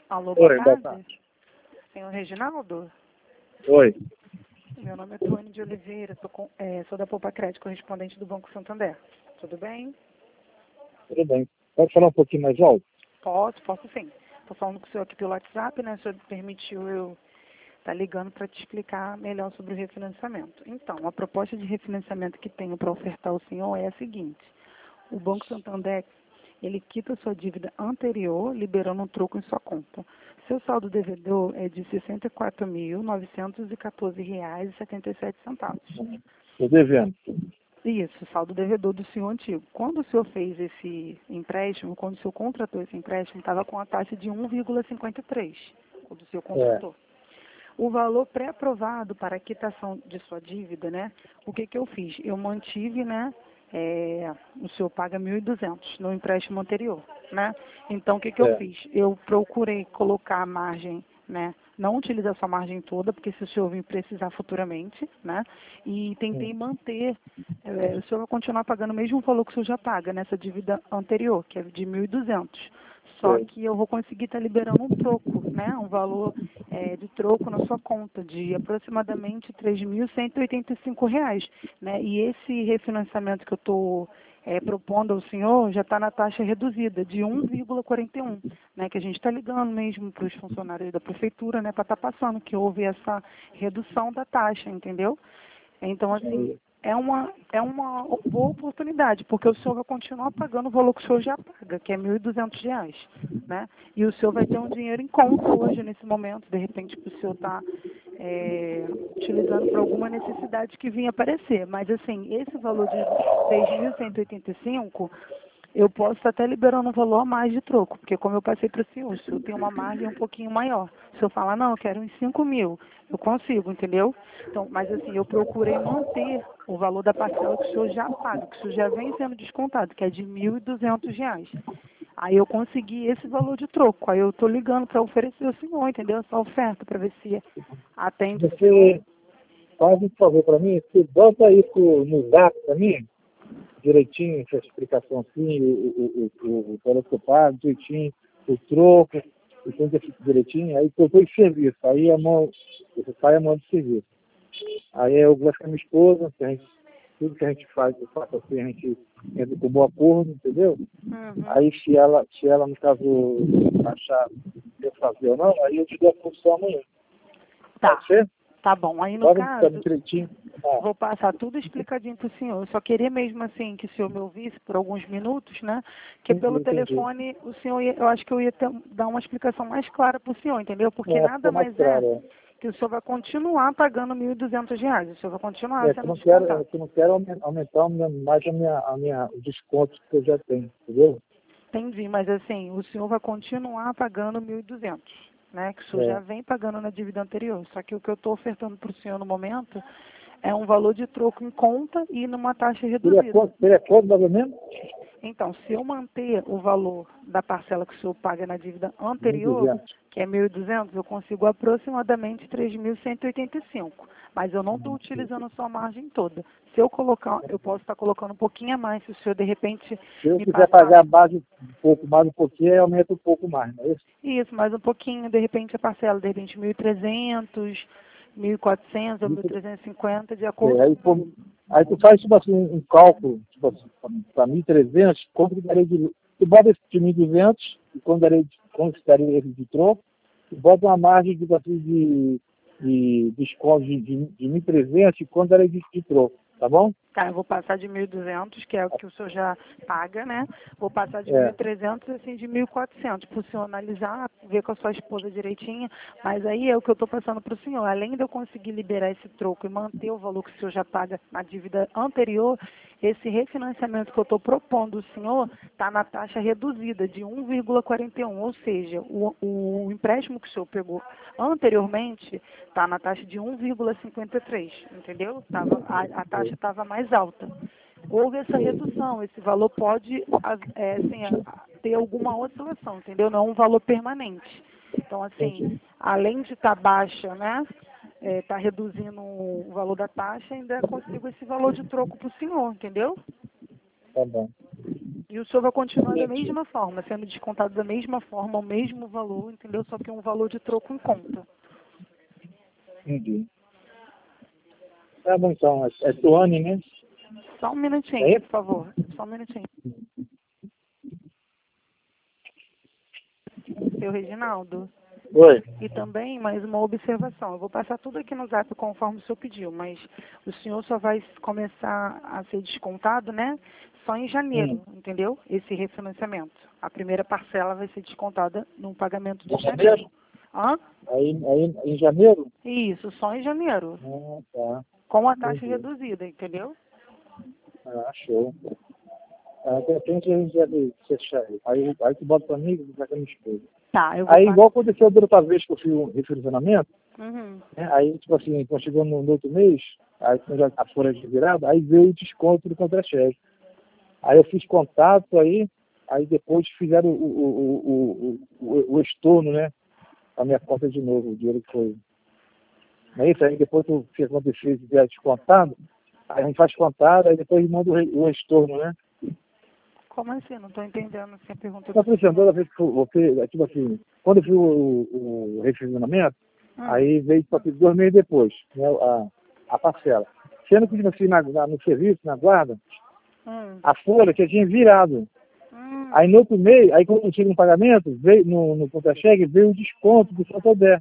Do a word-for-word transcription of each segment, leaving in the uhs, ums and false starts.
Alô, boa Oi, boa tarde. tarde. Senhor Reginaldo? Oi. Meu nome é Tuane de Oliveira, sou, com, é, sou da Poupa Crédito, correspondente do Banco Santander. Tudo bem? Tudo bem. Pode falar um pouquinho mais alto? Posso, posso sim. Estou falando com o senhor aqui pelo WhatsApp, né? O senhor permitiu eu estar ligando para te explicar melhor sobre o refinanciamento. Então, a proposta de refinanciamento que tenho para ofertar ao senhor é a seguinte. O Banco Santander, ele quita sua dívida anterior, liberando um troco em sua conta. Seu saldo devedor é de sessenta e quatro mil, novecentos e quatorze reais e setenta e sete centavos. Estou devendo. Isso, saldo devedor do senhor antigo. Quando o senhor fez esse empréstimo, quando o senhor contratou esse empréstimo, estava com a taxa de um vírgula cinquenta e três, quando o senhor contratou. O valor pré-aprovado para a quitação de sua dívida, né? O que que eu fiz? Eu mantive, né? É, o senhor paga mil e duzentos no empréstimo anterior, né? Então, o que que eu É. fiz? Eu procurei colocar a margem, né? Não utilizar sua margem toda, porque se o senhor vir precisar futuramente, né? E tentei manter, é, o senhor vai continuar pagando o mesmo valor que o senhor já paga nessa dívida anterior, que é de mil e duzentos. Só Sim. que eu vou conseguir estar liberando um troco, né? Um valor é, de troco na sua conta de aproximadamente três mil cento e oitenta e cinco reais, né? E esse refinanciamento que eu estou é, propondo ao senhor já está na taxa reduzida de um vírgula quarenta e um, né? Que a gente está ligando mesmo para os funcionários da prefeitura, né? Para estar passando que houve essa redução da taxa, entendeu? Então, assim, é uma, é uma boa oportunidade, porque o senhor vai continuar pagando o valor que o senhor já paga, que é mil e duzentos reais, né? E o senhor vai ter um dinheiro em conta hoje, nesse momento, de repente, que o senhor está é, utilizando para alguma necessidade que vinha aparecer. Mas, assim, esse valor de seis mil cento e oitenta e cinco, eu posso estar até liberando um valor a mais de troco, porque como eu passei para o senhor, o senhor tem uma margem um pouquinho maior. Se eu falar, não, eu quero uns cinco mil, eu consigo, entendeu? Então, mas assim, eu procurei manter o valor da parcela que o senhor já paga, que o senhor já vem sendo descontado, que é de mil e duzentos reais. Aí eu consegui esse valor de troco. Aí eu estou ligando para oferecer ao senhor, entendeu? Essa oferta, para ver se atende o senhor. Você faz um favor para mim, você bota isso no zap para mim, direitinho, essa explicação assim, o, o, o, o, o valor que eu pago, direitinho, o troco, o tempo direitinho, aí eu vou em serviço, aí a mão, você sai a mão de serviço. Aí eu vou com a minha esposa, que a gente, tudo que a gente faz, eu faço assim, a gente entra com bom acordo, entendeu? Uhum. Aí se ela, se ela, no caso, achar que eu fazer ou não, aí eu te dou a função amanhã. Tá, Pode ser? tá bom. Aí no Pode ficar caso, direitinho. Ah, vou passar tudo explicadinho para o senhor. Eu só queria mesmo assim que o senhor me ouvisse por alguns minutos, né? Que pelo entendi, entendi. telefone o senhor ia, eu acho que eu ia ter, dar uma explicação mais clara para o senhor, entendeu? Porque É, nada ficou mais mais é claro. que o senhor vai continuar pagando mil e duzentos reais. O senhor vai continuar É, é que eu sendo não quero, é descontado. que eu não quero aumen- aumentar a minha- mais a minha, a minha, os descontos que eu já tenho, entendeu? Entendi, mas assim, o senhor vai continuar pagando mil e duzentos, né? Que o senhor já É. vem pagando na dívida anterior. Só que o que eu estou ofertando para o senhor no momento é um valor de troco em conta e numa taxa Seria reduzida. quanto, seria quanto mais ou menos? Então, se eu manter o valor da parcela que o senhor paga na dívida mil e anterior, duzentos. que é mil e duzentos, eu consigo aproximadamente três mil cento e oitenta e cinco. Mas eu não estou utilizando a sua margem toda. Se eu colocar, eu posso estar colocando um pouquinho a mais, se o senhor de repente Se eu me quiser passar pagar a base um pouco mais um pouquinho, aí aumenta um pouco mais, não é isso? isso, mais um pouquinho, de repente a parcela, de repente mil e trezentos, mil e quatrocentos ou mil trezentos e cinquenta, de É, acordo aí, com... pô, aí tu faz tipo assim, um cálculo, tipo assim, para mil e trezentos, quanto que daria de. Tu bota esse de mil e duzentos, e quando daria de, quanto daria esse de troco, tu bota uma margem tipo assim, de, de desconto de, de, de mil e trezentos e quando daria de, de troco, tá bom? Tá, eu vou passar de mil e duzentos, que é o que o senhor já paga, né? Vou passar de mil e É, trezentos e assim de mil e quatrocentos, para o senhor analisar, ver com a sua esposa direitinho. Mas aí é o que eu estou passando para o senhor. Além de eu conseguir liberar esse troco e manter o valor que o senhor já paga na dívida anterior, esse refinanciamento que eu estou propondo ao senhor está na taxa reduzida de um vírgula quarenta e um, ou seja, o, o empréstimo que o senhor pegou anteriormente está na taxa de um vírgula cinquenta e três, entendeu? Tava, a, a taxa estava mais alta. Houve essa redução, esse valor pode é, assim, a- ter alguma oscilação, entendeu? Não é um valor permanente. Então, assim, entendi. além de estar baixa, né? Está reduzindo o valor da taxa, ainda consigo esse valor de troco para o senhor, entendeu? Tá bom. E o senhor vai continuar da mesma forma, sendo descontado da mesma forma, o mesmo valor, entendeu? Só que um valor de troco em conta. Entendi. Tá bom, então. É, é Tuane, né? Só um minutinho, É? por favor. Só um minutinho. Seu Reginaldo. Oi. E também mais uma observação. Eu vou passar tudo aqui no zap conforme o senhor pediu, mas o senhor só vai começar a ser descontado, né? Só em janeiro, Hum. entendeu? Esse refinanciamento. A primeira parcela vai ser descontada num pagamento de Em janeiro. janeiro? Hã? Aí, aí, em janeiro? Isso, só em janeiro. Ah, tá. Com a taxa Entendi. reduzida, entendeu? Ah, show. Ah, de repente a gente deve fechar aí. Aí, aí tu bota pra mim e vai com a minha esposa. Tá, eu vou Aí, passar. igual aconteceu da outra vez que eu fiz o refrigeramento, Uhum. né? Aí, tipo assim, quando chegou no, no outro mês, aí quando já a folha de virada, aí veio o desconto do contra-cheque. Aí eu fiz contato aí, aí depois fizeram o, o, o, o, o, o estorno, né? A minha conta de novo, o dinheiro que foi. Não é isso? Aí depois o que aconteceu, se vier descontado, aí a gente faz contado, aí depois manda o, re- o estorno, né? Como assim? Não estou entendendo assim, a pergunta Então, do por exemplo, senhor. toda vez que eu fiz, tipo assim, quando eu fiz o, o, o refrigeramento, Hum. aí veio para dois meses depois, né, a, a parcela. Sendo que, tipo assim, na, na, no serviço, na guarda, Hum. a folha que tinha virado. Hum. Aí no outro mês, aí quando chega no pagamento, veio no, no contra-cheque, veio o desconto do Santander.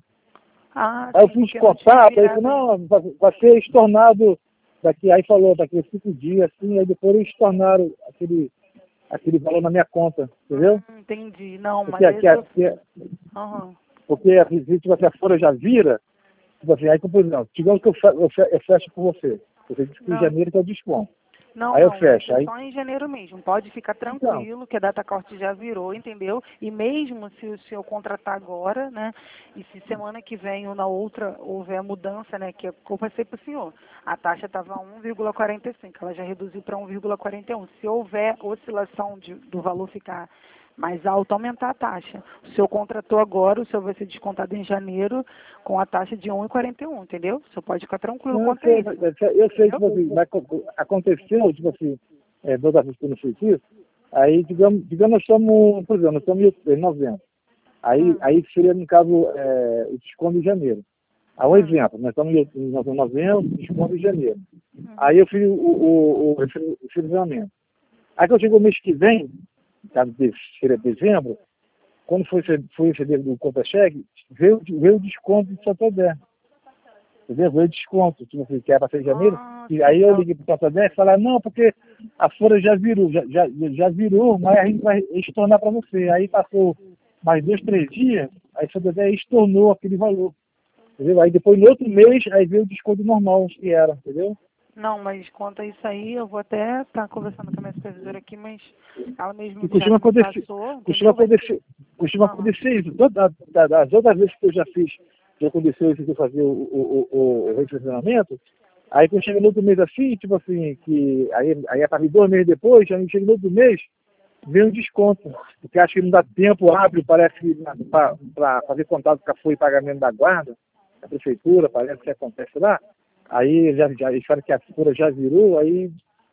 Ah, Aí eu sim, fiz porque não tinha contato, aí falou, virado ainda. não, vai, vai ser estornado daqui, aí falou, daqui a cinco dias, assim, aí depois eles estornaram aquele, aquele valor na minha conta, entendeu? Hum, entendi. Não, Porque, mas aí aqui, eu tô... aqui, Aham. porque a visita, tipo assim, a folha já vira, tipo assim, aí por exemplo, digamos que eu, fe- eu, fe- eu fecho com você. Você disse que em Não, janeiro que é o desconto. não, Aí eu não, vai fecho, ser aí, só em janeiro mesmo. Pode ficar então, tranquilo que a data corte já virou, entendeu? E mesmo se o senhor contratar agora, né? E se semana que vem ou na outra houver mudança, né? Que a culpa é sempre pro senhor. A taxa estava um vírgula quarenta e cinco, ela já reduziu para um vírgula quarenta e um. Se houver oscilação de, do valor ficar mais alto, aumentar a taxa. O senhor contratou agora, o senhor vai ser descontado em janeiro com a taxa de um vírgula quarenta e um, entendeu? O senhor pode ficar tranquilo não, eu quanto a sei, isso. eu sei, eu sei, tipo Entendeu? assim, vai, co- aconteceu, tipo assim, é, toda vez que eu não fiz isso, aí, digamos, digamos, nós estamos, por exemplo, nós estamos em novembro. Aí, Hum, aí seria, no caso, é, o desconto em janeiro. Aí, um hum, exemplo, nós estamos em nós estamos em novembro, desconto em janeiro. Aí uhum. eu fiz o, o, o refrigeramento. Aí quando chegou o mês que vem, caso de, seria dezembro, quando foi, foi receber o contra-cheque, veio, veio o desconto do Santander. Entendeu? Veio o desconto, tipo assim, que era para ser em janeiro. Ah, E aí sim. eu Ah, liguei para o Santander e falaram, não, porque a folha já virou, já, já, já virou, mas a gente vai estornar para você. Aí passou mais dois, três dias, aí o Santander estornou aquele valor. Entendeu? Aí depois no outro mês, aí veio o desconto normal que era, entendeu? não, mas quanto a isso aí, eu vou até estar conversando com a minha supervisora aqui, mas ela mesmo E já costuma me acontecer, passou, costuma entendeu? Vai ser... acontecer, costuma Aham. acontecer isso. Toda, da- das outras vezes que eu já fiz, já aconteceu isso de eu fazer o, o, o, o refrigeramento, aí quando chega no outro mês assim, tipo assim, que aí, aí a partir de dois meses depois, aí chega no outro mês, vem um desconto. Porque acho que não dá tempo hábil, parece, para fazer contato com a folha de pagamento da guarda, da prefeitura, parece que acontece lá. Aí já, já, eles falam que a folha já virou, aí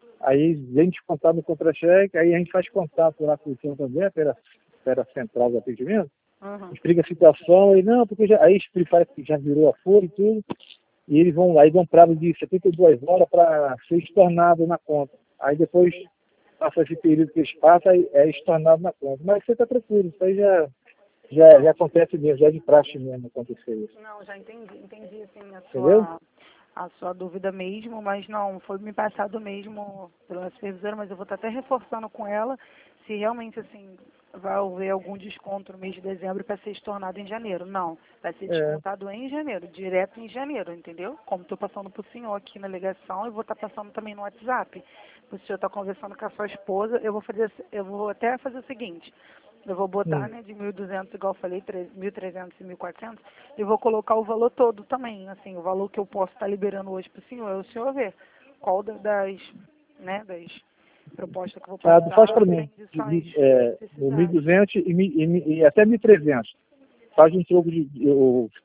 Aí vem descontado no contra-cheque, aí a gente faz contato lá com o senhor também, pela, pela central do atendimento, Uhum. explica a situação, e não, porque já, aí explica que já virou a folha e tudo, e eles vão lá e dão prazo de setenta e duas horas para ser estornado na conta. Aí depois passa esse período que eles passam, aí é estornado na conta. Mas você está tranquilo, isso aí já, já, já acontece mesmo, já é de praxe mesmo acontecer isso. Não, já entendi, entendi assim a Entendeu? sua, a sua dúvida mesmo, mas não, foi me passado mesmo pela supervisora, mas eu vou estar até reforçando com ela se realmente assim vai haver algum desconto no mês de dezembro para ser estornado em janeiro. Não, vai ser É, descontado em janeiro, direto em janeiro, entendeu? Como estou passando para o senhor aqui na ligação, eu vou estar passando também no WhatsApp. O senhor está conversando com a sua esposa, eu vou fazer, eu vou até fazer o seguinte. Eu vou botar, hum. né, de mil e duzentos, igual eu falei, mil e trezentos e mil e quatrocentos, e vou colocar o valor todo também, assim, o valor que eu posso estar liberando hoje para o senhor, é o senhor ver qual da- das, né, das propostas que eu vou Ah, tu faz passar para tem mim, de, condições de, é, no precisar. mil e duzentos e, mi- e, mi- e até mil e trezentos. Faz um troco de, de- o-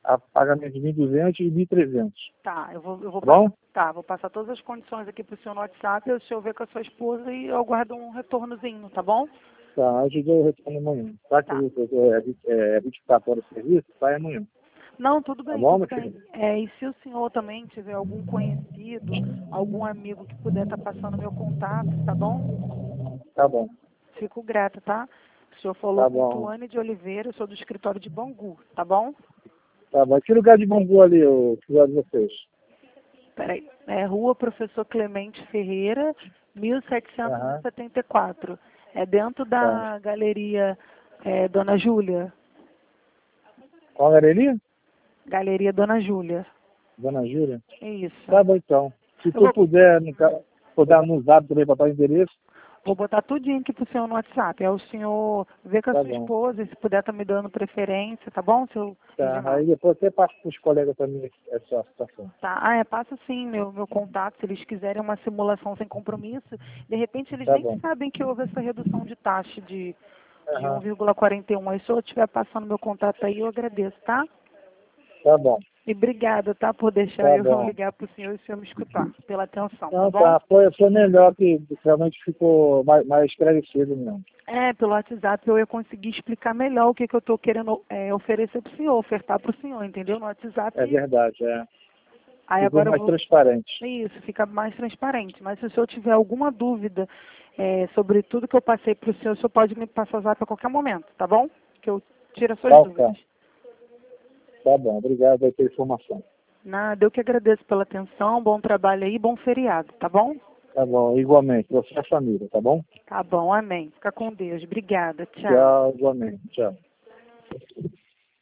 a pagamento de mil e duzentos e mil e trezentos. Tá, eu vou, eu vou, Tá bom? tá, vou passar todas as condições aqui pro senhor no WhatsApp, o senhor vê com a sua esposa e eu aguardo um retornozinho, tá bom? Tá, ajudou o retorno amanhã. Tá que Tá. o doutor é, vinte- é vinte e quatro horas de serviço, sai amanhã. Não, tudo Tá bem, bom, tudo meu bem. filho? É, e se o senhor também tiver algum conhecido, algum amigo que puder estar passando meu contato, tá bom? Tá bom. Fico grata, tá? O senhor falou Tá com bom. Tuane de Oliveira, eu sou do escritório de Bangu, tá bom? Tá bom. Que lugar de Bangu ali, o lugar de vocês? Peraí, é Rua Professor Clemente Ferreira, mil setecentos e Aham. e setenta e quatro. É dentro Tá. da galeria é, Dona Júlia. Qual galeria? Galeria Dona Júlia. Dona Júlia? É isso. Tá bom, então. Se Eu tu vou, puder, no ca- puder no zap também botar o endereço, vou botar tudinho aqui pro senhor no WhatsApp. É o senhor ver com a tá sua bom. esposa, e se puder tá me dando preferência, tá bom, seu Tá. Reginaldo? Aí depois você passa para os colegas também essa situação. Tá, ah, é, passa sim meu, meu contato, se eles quiserem uma simulação sem compromisso, de repente eles Tá nem bom. sabem que houve essa redução de taxa de, de um Aham. vírgula quarenta e um. Aí se eu estiver passando meu contato aí, eu agradeço, tá? Tá bom. E obrigada, tá, por deixar Tá eu bom. ligar pro senhor e o senhor me escutar, pela atenção, tá Não, bom? tá. Foi, foi melhor que realmente ficou mais, mais esclarecido mesmo. É, pelo WhatsApp eu ia conseguir explicar melhor o que, que eu estou querendo é, oferecer pro senhor, ofertar pro senhor, entendeu? No WhatsApp. É verdade, é. Aí Ficou agora eu mais vou. transparente. Isso, fica mais transparente. Mas se o senhor tiver alguma dúvida é, sobre tudo que eu passei para o senhor, o senhor pode me passar o zap a qualquer momento, tá bom? Que eu tiro as suas Tá, dúvidas. tá. Tá bom. Obrigado aí pela informação. Nada, eu que agradeço pela atenção, bom trabalho aí, bom feriado, tá bom? Tá bom. Igualmente. Você e a família, tá bom? Tá bom, amém. Fica com Deus. Obrigada, tchau. Tchau, igualmente. Tchau.